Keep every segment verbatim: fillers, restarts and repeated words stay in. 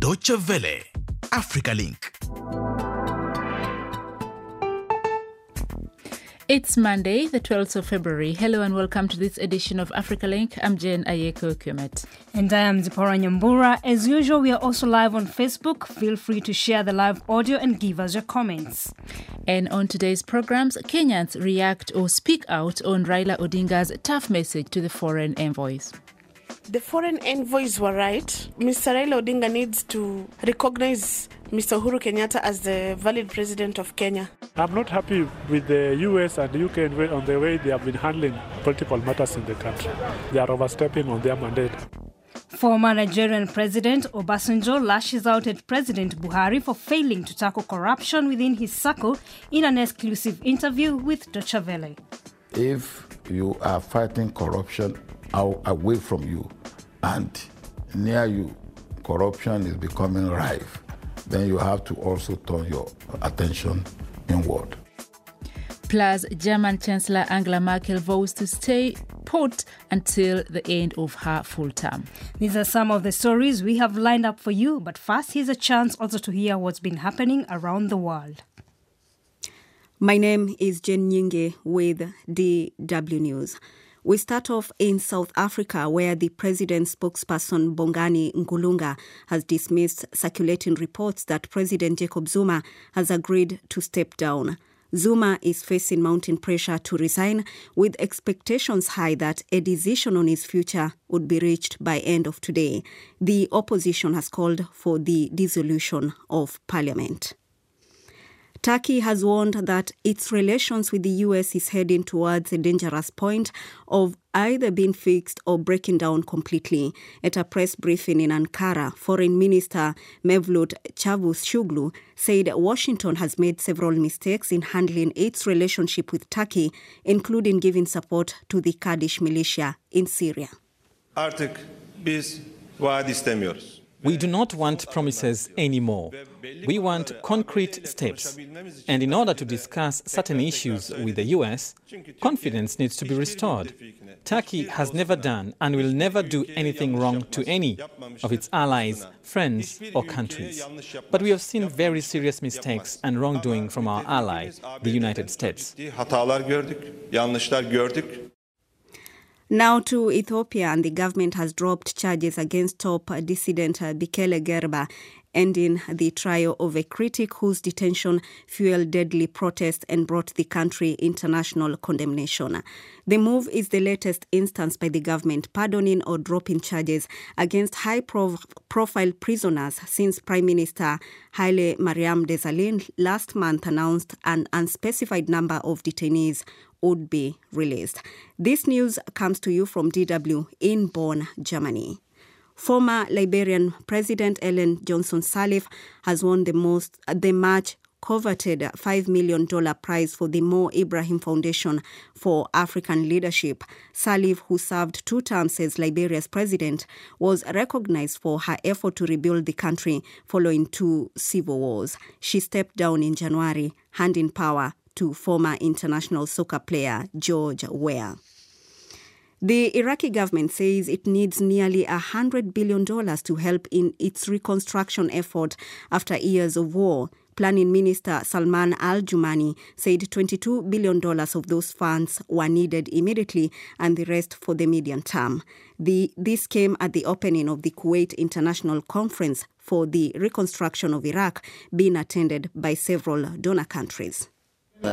Deutsche Welle, Africa Link. It's Monday, the twelfth of February. Hello and welcome to this edition of Africa Link. I'm Jen Ayeko Kumet. And I am Zipporah Nyambura. As usual, we are also live on Facebook. Feel free to share the live audio and give us your comments. And on today's programs, Kenyans react or speak out on Raila Odinga's tough message to the foreign envoys. The foreign envoys were right. Mister Raila Odinga needs to recognize Mister Uhuru Kenyatta as the valid president of Kenya. I'm not happy with the U S and the U K on the way they have been handling political matters in the country. They are overstepping on their mandate. Former Nigerian President Obasanjo lashes out at President Buhari for failing to tackle corruption within his circle in an exclusive interview with Deutsche Welle. If you are fighting corruption out, away from you and near you, corruption is becoming rife, then you have to also turn your attention inward. Plus, German Chancellor Angela Merkel vows to stay put until the end of her full term. These are some of the stories we have lined up for you, but first, here's a chance also to hear what's been happening around the world. My name is Jen Nyinge with D W News. We start off in South Africa, where the president's spokesperson Bongani Ngulunga has dismissed circulating reports that President Jacob Zuma has agreed to step down. Zuma is facing mounting pressure to resign, with expectations high that a decision on his future would be reached by end of today. The opposition has called for the dissolution of parliament. Turkey has warned that its relations with the U S is heading towards a dangerous point of either being fixed or breaking down completely. At a press briefing in Ankara, Foreign Minister Mevlut Çavuşoğlu said Washington has made several mistakes in handling its relationship with Turkey, including giving support to the Kurdish militia in Syria. Artık biz vaat istemiyoruz. We do not want promises anymore. We want concrete steps. And in order to discuss certain issues with the U S, confidence needs to be restored. Turkey has never done and will never do anything wrong to any of its allies, friends, or countries. But we have seen very serious mistakes and wrongdoing from our ally, the United States. Hatalar gördük, yanlışlar gördük. Now to Ethiopia, and the government has dropped charges against top dissident Bekele Gerba, ending the trial of a critic whose detention fueled deadly protests and brought the country international condemnation. The move is the latest instance by the government pardoning or dropping charges against high-profile prisoners since Prime Minister Haile Mariam Desalegn last month announced an unspecified number of detainees would be released. This news comes to you from D W in Bonn, Germany. Former Liberian President Ellen Johnson Sirleaf has won the most, the much coveted five million dollars prize for the Mo Ibrahim Foundation for African Leadership. Sirleaf, who served two terms as Liberia's president, was recognized for her effort to rebuild the country following two civil wars. She stepped down in January, handing power to former international soccer player George Weah. The Iraqi government says it needs nearly one hundred billion dollars to help in its reconstruction effort after years of war. Planning Minister Salman Al-Jumani said twenty-two billion dollars of those funds were needed immediately and the rest for the medium term. The, this came at the opening of the Kuwait International Conference for the Reconstruction of Iraq, being attended by several donor countries. The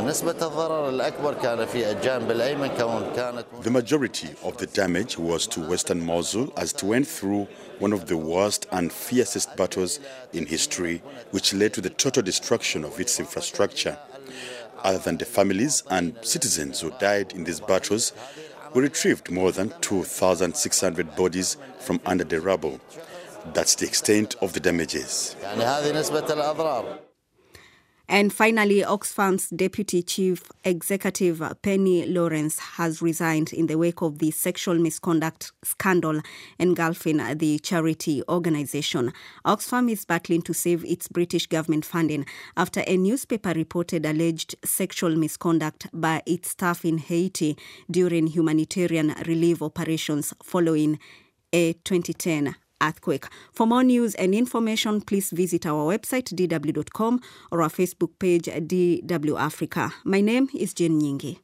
majority of the damage was to Western Mosul as it went through one of the worst and fiercest battles in history, which led to the total destruction of its infrastructure. Other than the families and citizens who died in these battles, we retrieved more than two thousand six hundred bodies from under the rubble. That's the extent of the damages. And finally, Oxfam's Deputy Chief Executive Penny Lawrence has resigned in the wake of the sexual misconduct scandal engulfing the charity organisation. Oxfam is battling to save its British government funding after a newspaper reported alleged sexual misconduct by its staff in Haiti during humanitarian relief operations following a twenty ten earthquake. For more news and information, please visit our website d w dot com or our Facebook page D W Africa. My name is Jane Nyingi.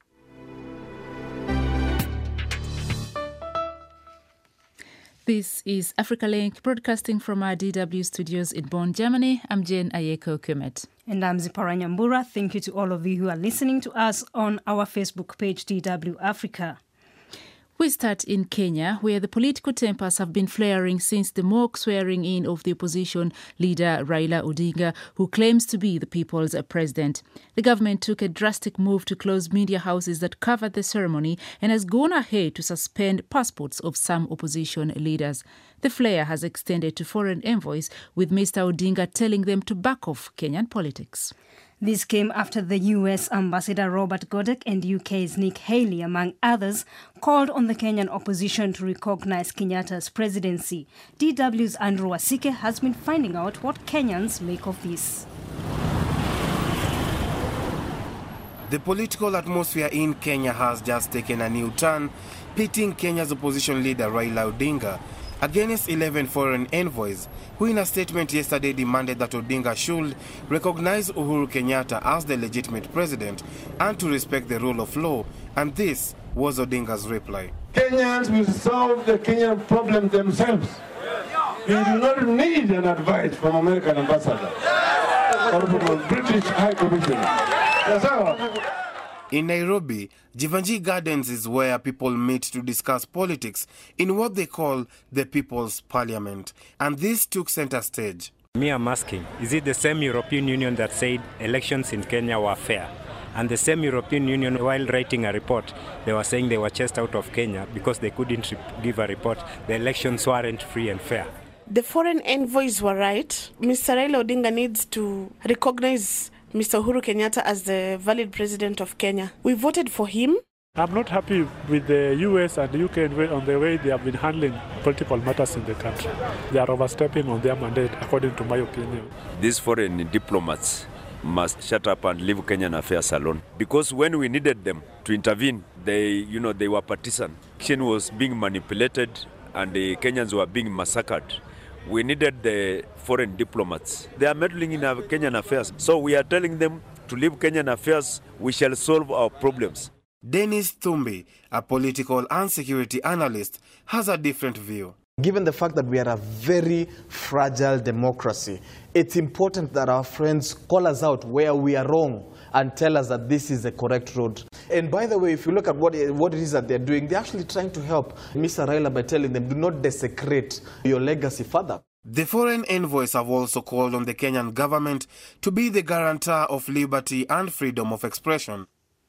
This is Africa Link, broadcasting from our D W studios in Bonn, Germany. I'm Jane Ayeko Kumet. And I'm Zipporah Nyambura. Thank you to all of you who are listening to us on our Facebook page, D W Africa. We start in Kenya, where the political tempers have been flaring since the mock swearing in of the opposition leader Raila Odinga, who claims to be the people's president. The government took a drastic move to close media houses that covered the ceremony and has gone ahead to suspend passports of some opposition leaders. The flare has extended to foreign envoys, with Mister Odinga telling them to back off Kenyan politics. This came after the U S Ambassador Robert Godek and U K's Nick Haley, among others, called on the Kenyan opposition to recognize Kenyatta's presidency. D W's Andrew Wasike has been finding out what Kenyans make of this. The political atmosphere in Kenya has just taken a new turn, pitting Kenya's opposition leader Raila Odinga against eleven foreign envoys, who in a statement yesterday demanded that Odinga should recognize Uhuru Kenyatta as the legitimate president and to respect the rule of law. And this was Odinga's reply. Kenyans will solve the Kenyan problem themselves. They do not need an advice from American ambassador or from a British High Commissioner. That's all. In Nairobi, Jivanjee Gardens is where people meet to discuss politics in what they call the People's Parliament. And this took center stage. Me, I'm asking, is it the same European Union that said elections in Kenya were fair? And the same European Union, while writing a report, they were saying they were chased out of Kenya because they couldn't give a report. The elections weren't free and fair. The foreign envoys were right. Mister Raila Odinga needs to recognize Mister Uhuru Kenyatta as the valid president of Kenya. We voted for him. I'm not happy with the U S and the U K on the way they have been handling political matters in the country. They are overstepping on their mandate, according to my opinion. These foreign diplomats must shut up and leave Kenyan affairs alone. Because when we needed them to intervene, they, you know, they were partisan. Election was being manipulated and the Kenyans were being massacred. We needed the foreign diplomats. They are meddling in our Kenyan affairs. So we are telling them to leave Kenyan affairs. We shall solve our problems. Dennis Thumbi, a political and security analyst, has a different view. Given the fact that we are a very fragile democracy, it's important that our friends call us out where we are wrong and tell us that this is the correct road. And by the way, if you look at what it, what it is that they're doing, they're actually trying to help Mister Raila by telling them, do not desecrate your legacy further. The foreign envoys have also called on the Kenyan government to be the guarantor of liberty and freedom of expression.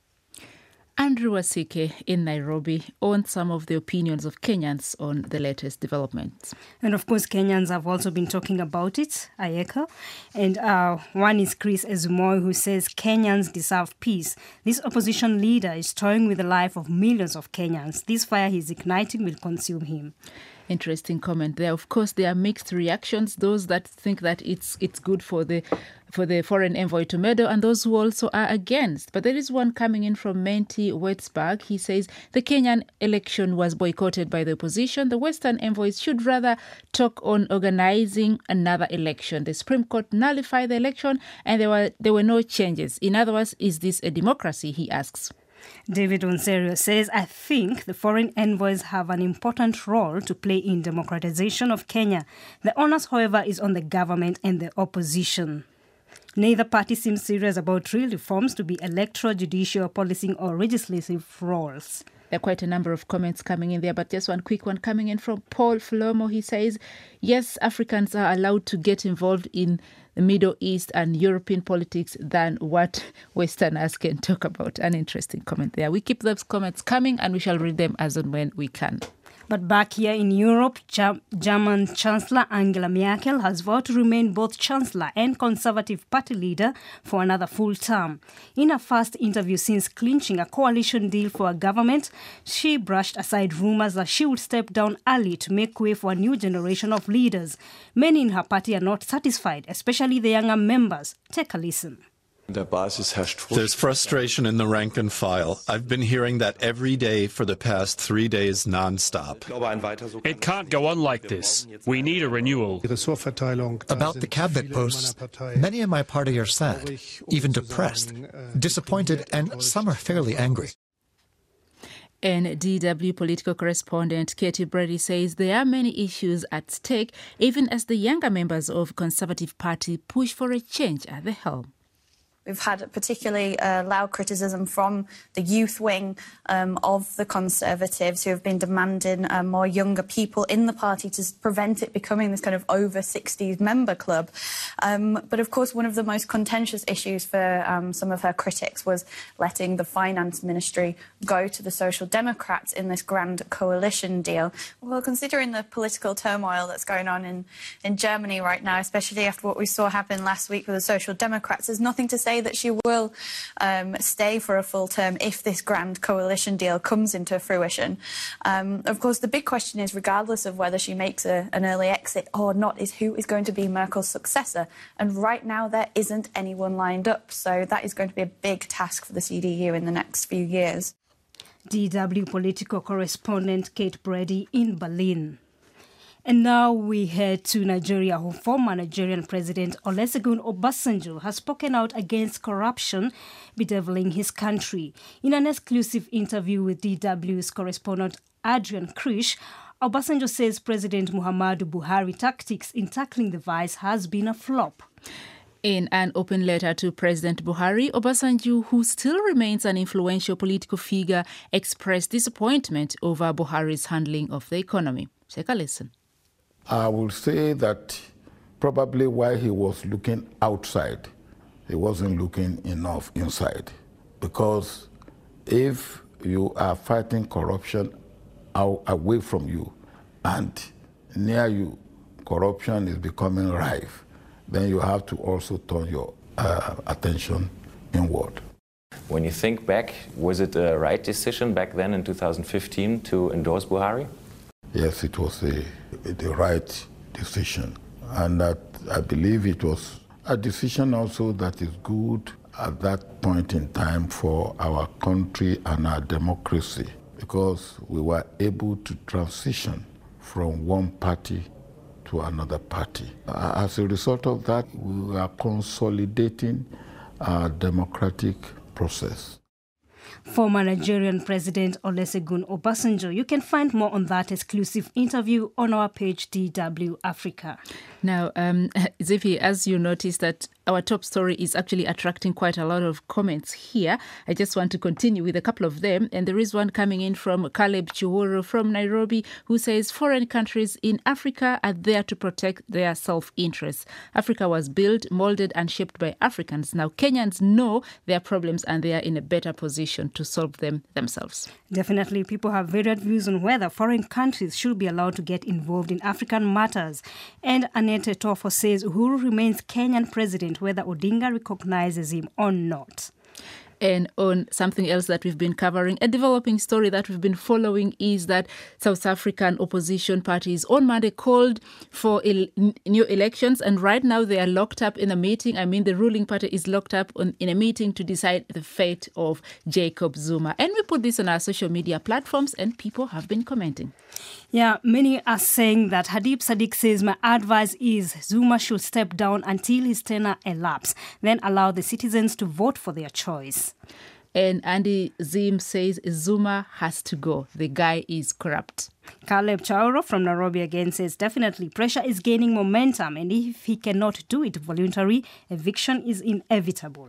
Andrew Wasike in Nairobi on some of the opinions of Kenyans on the latest developments. And of course, Kenyans have also been talking about it, Ayeka. And uh, one is Chris Ezumoy, who says Kenyans deserve peace. This opposition leader is toying with the life of millions of Kenyans. This fire he's igniting will consume him. Interesting comment there. Of course, there are mixed reactions. Those that think that it's it's good for the for the foreign envoy to meddle, and those who also are against. But there is one coming in from Menti Wetsburg. He says the Kenyan election was boycotted by the opposition. The Western envoys should rather talk on organizing another election. The Supreme Court nullified the election, and there were there were no changes. In other words, is this a democracy? He asks. David Onserio says, I think the foreign envoys have an important role to play in democratization of Kenya. The onus, however, is on the government and the opposition. Neither party seems serious about real reforms to be electoral, judicial, policing or legislative roles. There are quite a number of comments coming in there, but just one quick one coming in from Paul Flomo. He says, yes, Africans are allowed to get involved in the Middle East and European politics than what Westerners can talk about. An interesting comment there. We keep those comments coming and we shall read them as and when we can. But back here in Europe, German Chancellor Angela Merkel has vowed to remain both Chancellor and Conservative Party leader for another full term. In her first interview since clinching a coalition deal for a government, she brushed aside rumours that she would step down early to make way for a new generation of leaders. Many in her party are not satisfied, especially the younger members. Take a listen. There's frustration in the rank and file. I've been hearing that every day for the past three days non-stop. It can't go on like this. We need a renewal. About the cabinet posts, many in my party are sad, even depressed, disappointed, and some are fairly angry. And D W political correspondent Katie Brady says there are many issues at stake, even as the younger members of Conservative Party push for a change at the helm. We've had particularly uh, loud criticism from the youth wing um, of the Conservatives, who have been demanding uh, more younger people in the party to prevent it becoming this kind of over sixties member club. Um, but of course, one of the most contentious issues for um, some of her critics was letting the finance ministry go to the Social Democrats in this grand coalition deal. Well, considering the political turmoil that's going on in, in Germany right now, especially after what we saw happen last week with the Social Democrats, there's nothing to say that she will um, stay for a full term if this grand coalition deal comes into fruition. Um, of course, the big question is, regardless of whether she makes a, an early exit or not, is who is going to be Merkel's successor. And right now, there isn't anyone lined up. So that is going to be a big task for the C D U in the next few years. D W political correspondent Kate Brady in Berlin. And now we head to Nigeria, who former Nigerian President Olusegun Obasanjo has spoken out against corruption bedeviling his country. In an exclusive interview with D W's correspondent Adrian Krish, Obasanjo says President Muhammadu Buhari's tactics in tackling the vice has been a flop. In an open letter to President Buhari, Obasanjo, who still remains an influential political figure, expressed disappointment over Buhari's handling of the economy. Take a listen. I will say that probably while he was looking outside, he wasn't looking enough inside. Because if you are fighting corruption out, away from you and near you, corruption is becoming rife, then you have to also turn your uh, attention inward. When you think back, was it a right decision back then in two thousand fifteen to endorse Buhari? Yes, it was a, the right decision. And that I believe it was a decision also that is good at that point in time for our country and our democracy, because we were able to transition from one party to another party. As a result of that, we are consolidating our democratic process. Former Nigerian President Olusegun Obasanjo. You can find more on that exclusive interview on our page D W Africa. Now, um, Zippy, as you noticed that our top story is actually attracting quite a lot of comments here. I just want to continue with a couple of them. And there is one coming in from Caleb Chiworo from Nairobi, who says foreign countries in Africa are there to protect their self-interests. Africa was built, molded and shaped by Africans. Now, Kenyans know their problems and they are in a better position to solve them themselves. Definitely, people have varied views on whether foreign countries should be allowed to get involved in African matters. And Annette Tofo says Uhuru remains Kenyan president, whether Odinga recognizes him or not. And on something else that we've been covering, a developing story that we've been following is that South African opposition parties on Monday called for el- new elections. And right now they are locked up in a meeting. I mean, the ruling party is locked up on, in a meeting to decide the fate of Jacob Zuma. And we put this on our social media platforms and people have been commenting. Yeah, many are saying that Hadib Sadiq says, my advice is Zuma should step down until his tenure elapses, then allow the citizens to vote for their choice. And Andy Zim says Zuma has to go. The guy is corrupt. Caleb Chauro from Nairobi again says definitely pressure is gaining momentum, and if he cannot do it voluntarily, eviction is inevitable.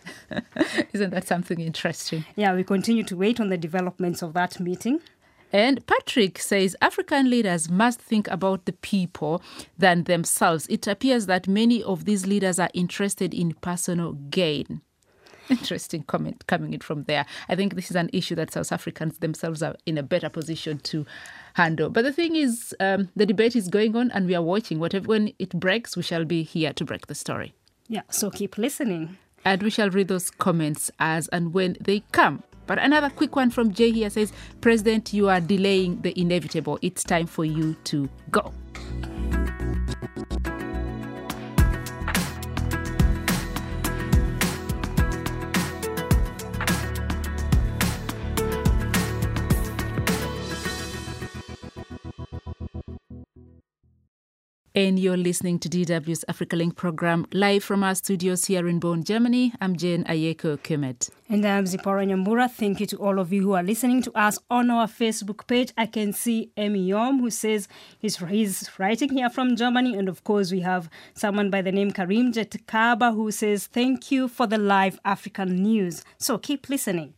Isn't that something interesting? Yeah, we continue to wait on the developments of that meeting. And Patrick says African leaders must think about the people than themselves. It appears that many of these leaders are interested in personal gain. Interesting comment coming in from there. I think this is an issue that South Africans themselves are in a better position to handle. But the thing is, um, the debate is going on and we are watching. Whatever, when it breaks, we shall be here to break the story. Yeah, so keep listening. And we shall read those comments as and when they come. But another quick one from Jay here says, President, you are delaying the inevitable. It's time for you to go. And you're listening to D W's Africa Link program live from our studios here in Bonn, Germany. I'm Jane Ayeko Kemet. And I'm Zipporah Nyambura. Thank you to all of you who are listening to us on our Facebook page. I can see Emi Yom, who says he's, he's writing here from Germany. And of course, we have someone by the name Karim Jetkaba, who says, thank you for the live African news. So keep listening.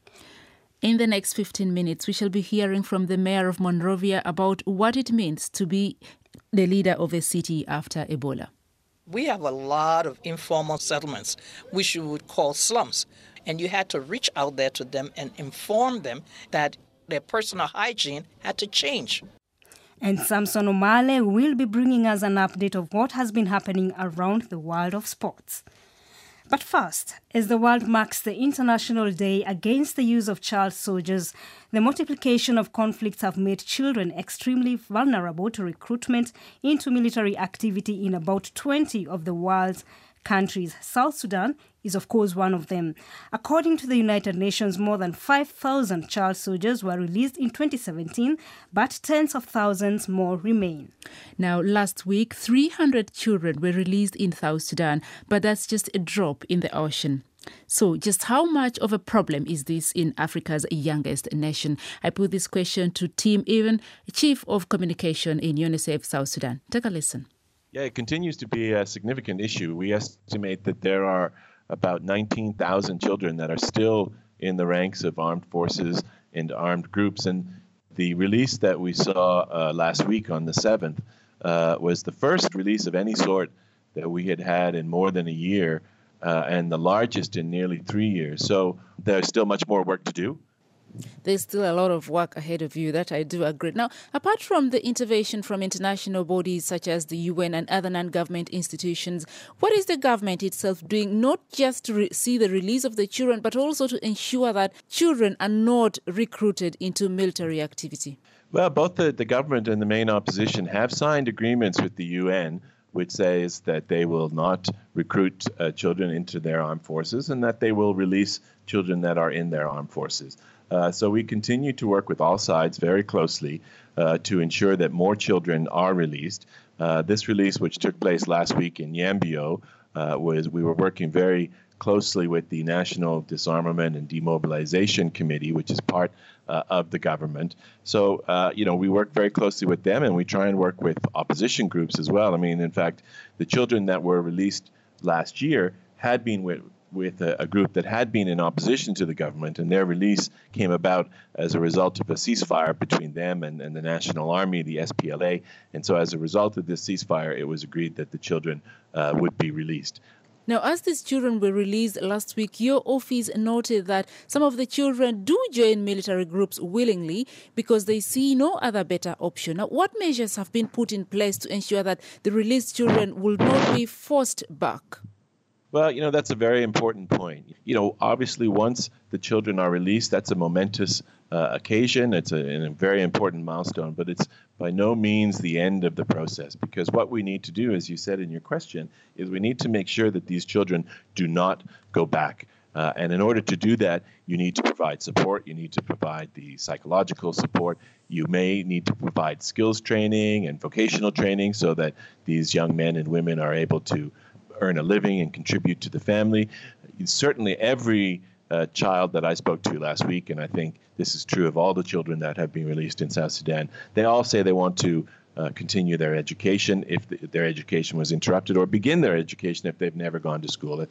In the next fifteen minutes, we shall be hearing from the mayor of Monrovia about what it means to be the leader of a city after Ebola. We have a lot of informal settlements, which you would call slums. And you had to reach out there to them and inform them that their personal hygiene had to change. And Samson Omale will be bringing us an update of what has been happening around the world of sports. But first, as the world marks the International Day against the use of child soldiers, the multiplication of conflicts have made children extremely vulnerable to recruitment into military activity in about twenty of the world's countries. South Sudan is, of course, one of them. According to the United Nations, more than five thousand child soldiers were released in twenty seventeen, but tens of thousands more remain. Now, last week, three hundred children were released in South Sudan, but that's just a drop in the ocean. So just how much of a problem is this in Africa's youngest nation? I put this question to Tim Even, Chief of Communication in UNICEF South Sudan. Take a listen. Yeah, it continues to be a significant issue. We estimate that there are about nineteen thousand children that are still in the ranks of armed forces and armed groups. And the release that we saw uh, last week on the seventh uh, was the first release of any sort that we had had in more than a year, uh, and the largest in nearly three years. So there's still much more work to do. There's still a lot of work ahead of you, that I do agree. Now, apart from the intervention from international bodies such as the U N and other non-government institutions, what is the government itself doing, not just to re- see the release of the children, but also to ensure that children are not recruited into military activity? Well, both the, the government and the main opposition have signed agreements with the U N, which says that they will not recruit uh, children into their armed forces and that they will release children that are in their armed forces. Uh, so we continue to work with all sides very closely uh, to ensure that more children are released. Uh, this release, which took place last week in Yambio, uh, was we were working very closely with the National Disarmament and Demobilization Committee, which is part uh, of the government. So, uh, you know, we work very closely with them, and we try and work with opposition groups as well. I mean, in fact, the children that were released last year had been with with a, a group that had been in opposition to the government, and their release came about as a result of a ceasefire between them and, and the National Army, the S P L A. And so as a result of this ceasefire, it was agreed that the children uh, would be released. Now, as these children were released last week, your office noted that some of the children do join military groups willingly because they see no other better option. Now, what measures have been put in place to ensure that the released children will not be forced back? Well, you know, that's a very important point. You know, obviously, once the children are released, that's a momentous uh, occasion. It's a, a very important milestone, but it's by no means the end of the process, because what we need to do, as you said in your question, is we need to make sure that these children do not go back. Uh, and in order to do that, you need to provide support. You need to provide the psychological support. You may need to provide skills training and vocational training so that these young men and women are able to earn a living and contribute to the family. Certainly every uh, child that I spoke to last week, and I think this is true of all the children that have been released in South Sudan, they all say they want to uh, continue their education if the, their education was interrupted, or begin their education if they've never gone to school.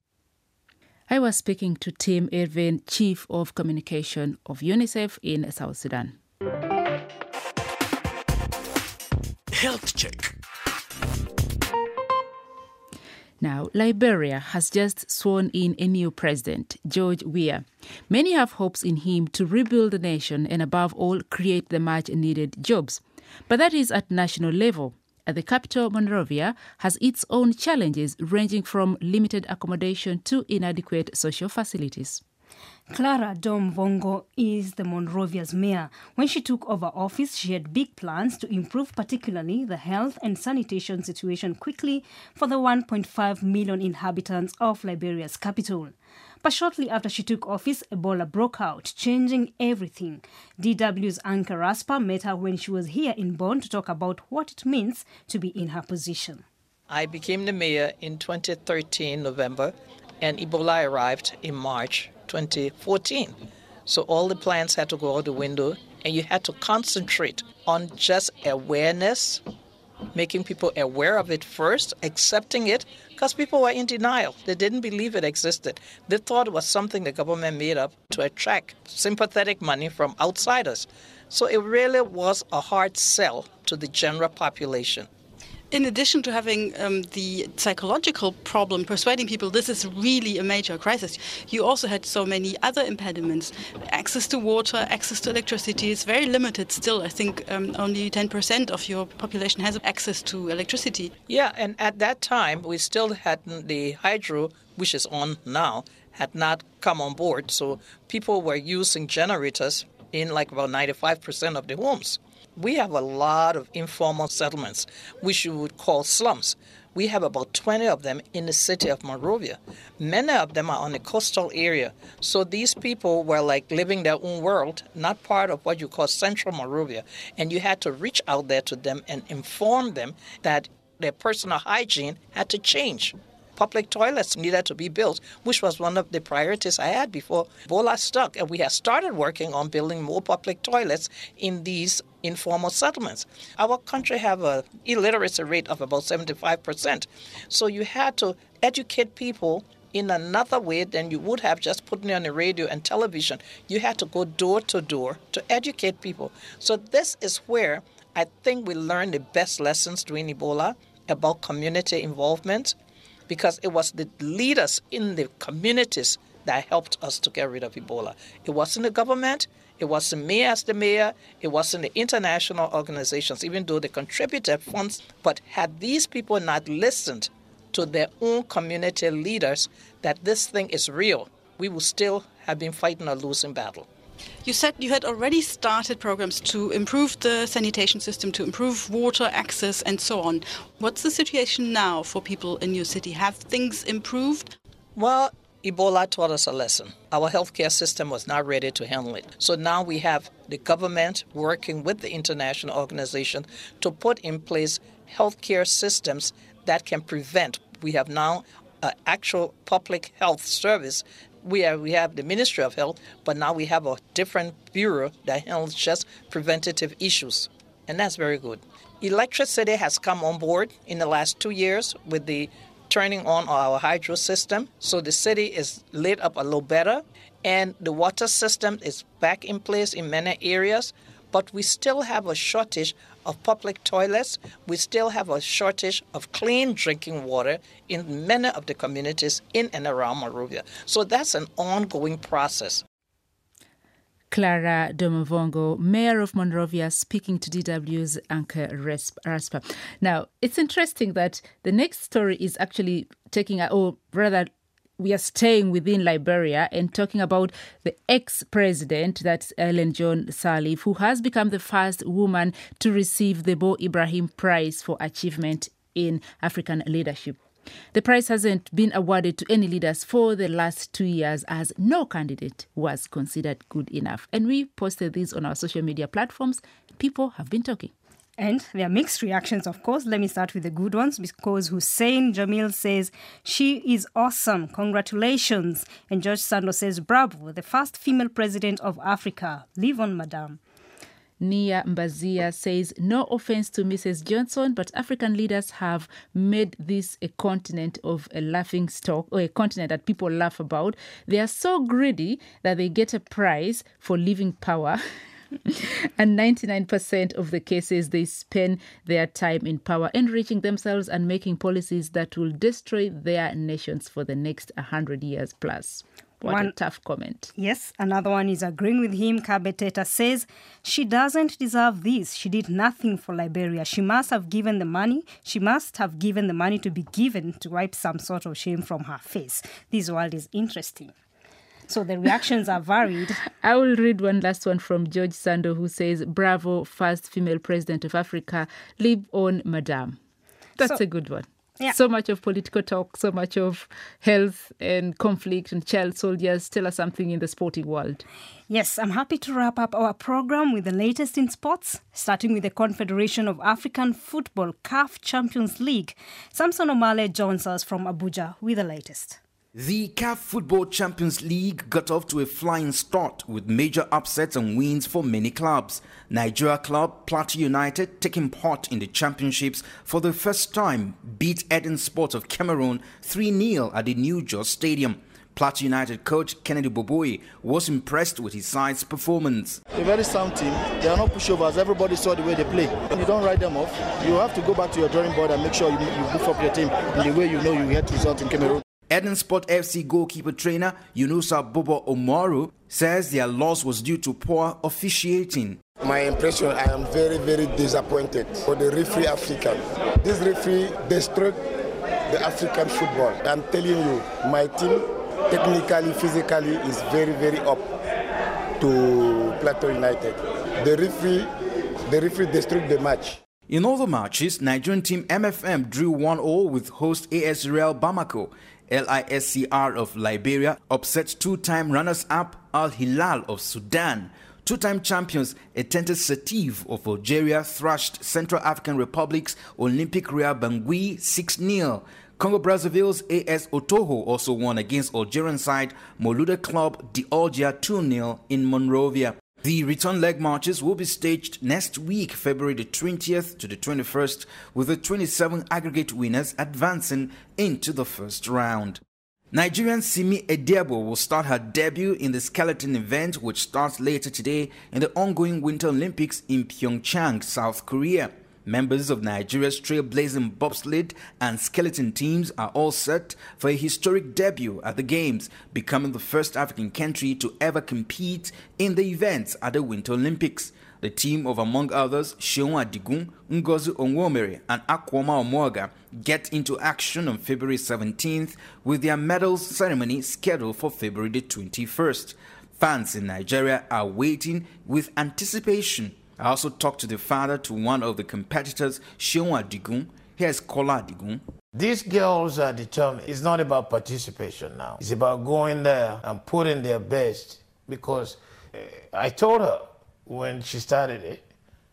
I was speaking to Tim Irvin, Chief of Communication of UNICEF in South Sudan. Health check. Now, Liberia has just sworn in a new president, George Weah. Many have hopes in him to rebuild the nation and, above all, create the much-needed jobs. But that is at national level. At the capital, Monrovia has its own challenges, ranging from limited accommodation to inadequate social facilities. Clara Dom-Vongo is the Monrovia's mayor. When she took over office, she had big plans to improve particularly the health and sanitation situation quickly for the one point five million inhabitants of Liberia's capital. But shortly after she took office, Ebola broke out, changing everything. D W's Anka Raspa met her when she was here in Bonn to talk about what it means to be in her position. I became the mayor in twenty thirteen, November, and Ebola arrived in March twenty fourteen. So all the plans had to go out the window, and you had to concentrate on just awareness, making people aware of it first, accepting it, because people were in denial. They didn't believe it existed. They thought it was something the government made up to attract sympathetic money from outsiders. So it really was a hard sell to the general population. In addition to having um, the psychological problem, persuading people this is really a major crisis, you also had so many other impediments. Access to water, access to electricity is very limited still. I think um, only ten percent of your population has access to electricity. Yeah, and at that time, we still hadn't, the hydro, which is on now, had not come on board. So people were using generators in like about ninety-five percent of the homes. We have a lot of informal settlements, which you would call slums. We have about twenty of them in the city of Monrovia. Many of them are on the coastal area. So these people were like living their own world, not part of what you call central Monrovia. And you had to reach out there to them and inform them that their personal hygiene had to change. Public toilets needed to be built, which was one of the priorities I had before Ebola struck. And we had started working on building more public toilets in these informal settlements. Our country have an illiteracy rate of about seventy-five percent. So you had to educate people in another way than you would have just putting it on the radio and television. You had to go door to door to educate people. So this is where I think we learned the best lessons during Ebola about community involvement, because it was the leaders in the communities that helped us to get rid of Ebola. It wasn't the government, it wasn't me as the mayor, it wasn't the international organizations, even though they contributed funds. But had these people not listened to their own community leaders that this thing is real, we would still have been fighting a losing battle. You said you had already started programs to improve the sanitation system, to improve water access and so on. What's the situation now for people in your city? Have things improved? Well, Ebola taught us a lesson. Our healthcare system was not ready to handle it. So now we have the government working with the international organization to put in place healthcare systems that can prevent. We have now an actual public health service. We have, we have the Ministry of Health, but now we have a different bureau that handles just preventative issues, and that's very good. Electricity has come on board in the last two years with the turning on our hydro system, so the city is lit up a little better, and the water system is back in place in many areas, but we still have a shortage of public toilets. We still have a shortage of clean drinking water in many of the communities in and around Monrovia. So that's an ongoing process. Clara Domovongo, Mayor of Monrovia, speaking to D W's Anchor Raspa. Now, it's interesting that the next story is actually taking, a, or rather, we are staying within Liberia and talking about the ex-president, that's Ellen Johnson Sirleaf, who has become the first woman to receive the Bo Ibrahim Prize for Achievement in African Leadership. The prize hasn't been awarded to any leaders for the last two years as no candidate was considered good enough. And we posted this on our social media platforms. People have been talking. And there are mixed reactions, of course. Let me start with the good ones, because Hussein Jamil says, she is awesome. Congratulations. And George Sando says, bravo, the first female president of Africa. Live on, madam. Nia Mbazia says, no offense to Missus Johnson, but African leaders have made this a continent of a laughing stock, or a continent that people laugh about. They are so greedy that they get a prize for leaving power. And ninety-nine percent of the cases, they spend their time in power, enriching themselves and making policies that will destroy their nations for the next one hundred years plus. What one, a tough comment. Yes, another one is agreeing with him. Kabeteta says, she doesn't deserve this. She did nothing for Liberia. She must have given the money. She must have given the money to be given to wipe some sort of shame from her face. This world is interesting. So the reactions are varied. I will read one last one from George Sando, who says, bravo, first female president of Africa. Live on, madam. That's so, a good one. Yeah. So much of political talk, so much of health and conflict and child soldiers. Tell us something in the sporting world. Yes, I'm happy to wrap up our program with the latest in sports, starting with the Confederation of African Football C A F Champions League. Samson Omale joins us from Abuja with the latest. The C A F Football Champions League got off to a flying start with major upsets and wins for many clubs. Nigeria club Plateau United, taking part in the championships for the first time, beat Eden Sports of Cameroon three nil at the New Jos Stadium. Plateau United coach Kennedy Boboyi was impressed with his side's performance. A very sound team. They are not pushovers. Everybody saw the way they play. And you don't write them off. You have to go back to your drawing board and make sure you, you beef up your team in the way you know you get results in Cameroon. Eden Sport F C goalkeeper trainer Yunusa Bobo Omaru says their loss was due to poor officiating. My impression, I am very, very disappointed for the referee African. This referee destroyed the African football. I'm telling you, my team, technically, physically, is very, very up to Plateau United. The referee, the referee destroyed the match. In other matches, Nigerian team M F M drew one all with host A S Real Bamako. L I S C R of Liberia upset two-time runners-up Al Hilal of Sudan. Two-time champions Etente Setif of Algeria thrashed Central African Republic's Olympic Real Bangui six nil. Congo-Brazzaville's A S Otoho also won against Algerian side Moluda Club de Algia two nil in Monrovia. The return leg matches will be staged next week, February the twentieth to the twenty-first, with the twenty-seven aggregate winners advancing into the first round. Nigerian Simi Ediabo will start her debut in the skeleton event, which starts later today in the ongoing Winter Olympics in Pyeongchang, South Korea. Members of Nigeria's trailblazing bobsled and skeleton teams are all set for a historic debut at the Games, becoming the first African country to ever compete in the events at the Winter Olympics. The team of, among others, Seun Adigun, Ngozi Onwomere and Akwoma Omoga get into action on February seventeenth with their medals ceremony scheduled for February the twenty-first. Fans in Nigeria are waiting with anticipation. I also talked to the father to one of the competitors, Seun Adigun. Here's Kola Adigun. These girls are determined. It's not about participation now. It's about going there and putting their best. Because uh, I told her when she started it,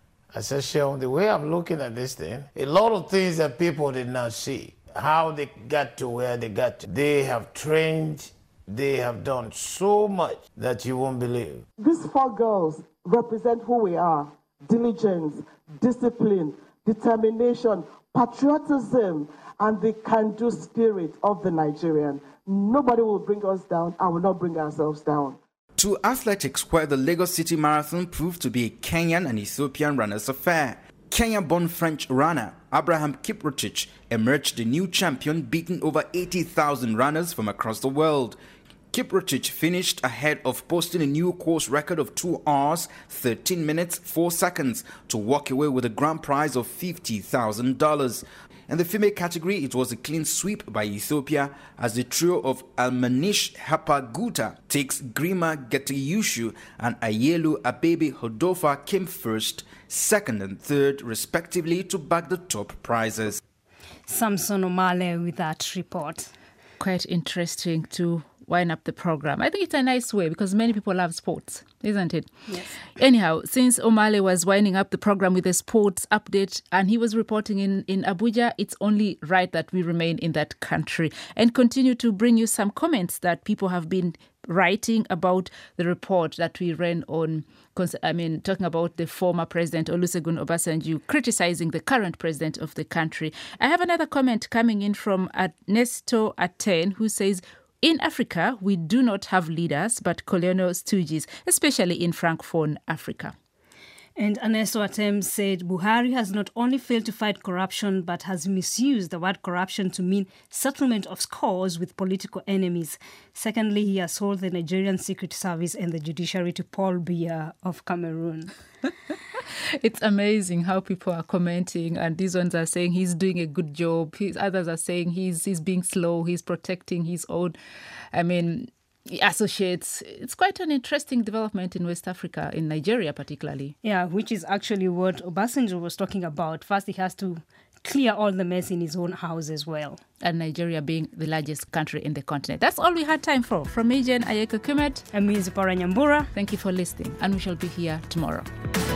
I said, Seun, the way I'm looking at this thing, a lot of things that people did not see, how they got to where they got to. They have trained, they have done so much that you won't believe. These four girls represent who we are: diligence, discipline, determination, patriotism, and the can-do spirit of the Nigerian. Nobody will bring us down. I will not bring ourselves down. To athletics, where the Lagos City Marathon proved to be a Kenyan and Ethiopian runners' affair. Kenya-born French runner Abraham Kiprotich emerged the new champion, beating over eighty thousand runners from across the world. Kiprotich finished ahead of posting a new course record of two hours, thirteen minutes, four seconds to walk away with a grand prize of fifty thousand dollars. In the female category, it was a clean sweep by Ethiopia as the trio of Almanish Hapaguta takes Grima Getiyushu and Ayelu Abebe Hodofa came first, second and third respectively to bag the top prizes. Samson Omale with that report. Quite interesting to wind up the program. I think it's a nice way because many people love sports, isn't it? Yes. Anyhow, since Omale was winding up the program with a sports update and he was reporting in, in Abuja, it's only right that we remain in that country and continue to bring you some comments that people have been writing about the report that we ran on, I mean, talking about the former president Olusegun Obasanjo criticizing the current president of the country. I have another comment coming in from Ernesto Aten, who says, in Africa, we do not have leaders, but colonial stooges, especially in Francophone Africa. And Ernesto Atem said Buhari has not only failed to fight corruption, but has misused the word corruption to mean settlement of scores with political enemies. Secondly, he has sold the Nigerian Secret Service and the judiciary to Paul Biya of Cameroon. It's amazing how people are commenting, and these ones are saying he's doing a good job. His, others are saying he's he's being slow, he's protecting his own, I mean, associates. It's quite an interesting development in West Africa, in Nigeria particularly. Yeah, which is actually what Obasanjo was talking about. First, he has to clear all the mess in his own house as well. And Nigeria being the largest country in the continent. That's all we had time for. From me, Jen Ayeko Kumet. I'm Zipporah Nyambura. Thank you for listening, and we shall be here tomorrow.